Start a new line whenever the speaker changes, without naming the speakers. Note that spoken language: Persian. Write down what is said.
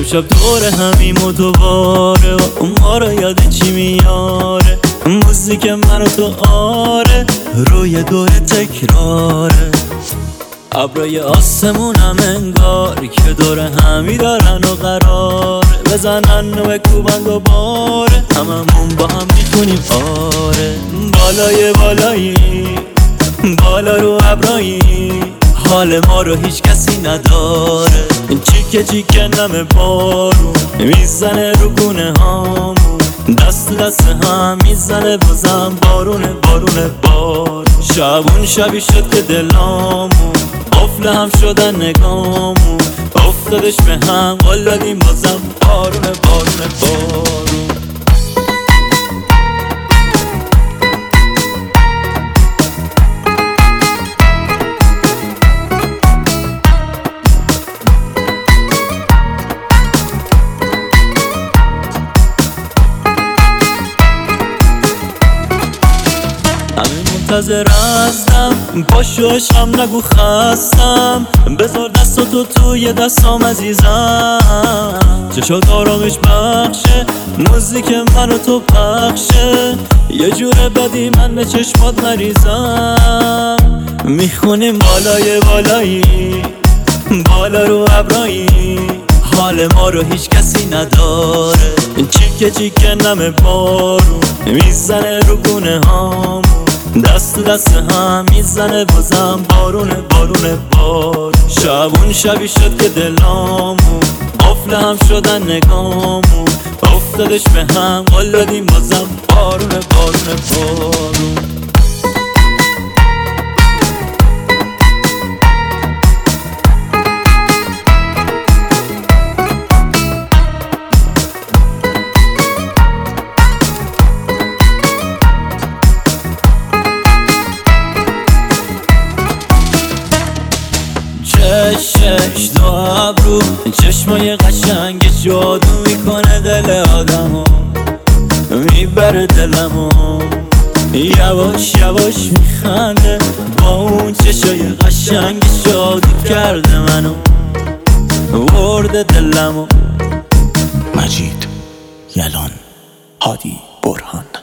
امشب دور همیم دوباره و ما رو یاد چی میاره؟ موزیک من و تو آره روی دور تکراره. ابرای آسمونم انگار که دور همی دارن و قرار بزنن و بکوبن دوباره هممون با هم میخونیم آره. بالای بالایی بالا رو ابرایی حال ما رو هیچ کسی نداره. چیکه چیکه نم بارون میزنه رو گونه هامون دست دست هم میزنه بازم بارونه بارونه بار. شبون شبی شد که دلامون قفل هم شدن نگامون افتادش به هم قول دادیم بازم بارونه بارونه بارون. منتظر هستم باشو عشقم نگو خستم بذار دستاتو توی دستام عزیزم چشات آرامش بخشه موزیک من و تو پخشه یه جور بدی من به چشمات مریضم میخونیم بالای بالایی بالا رو ابرایی حال ما رو هیچ کسی نداره. چیکه چیکه نم بارون میزنه رو گونه هامون دست دست هم میزنه بازم بارونه بارونه بار. شبون شبی شد که دلامون قفل هم شدن نگامون افتادش به هم قول دادیم بازم بارونه بارونه بارون. چشش دو ابرو چشمای قشنگ جادو میکنه دل آدمو میبره دلمو یواش یواش میخنده با اون چشای قشنگ جادو کرده منو ورده دلمو.
مجید یلان هادی برهان.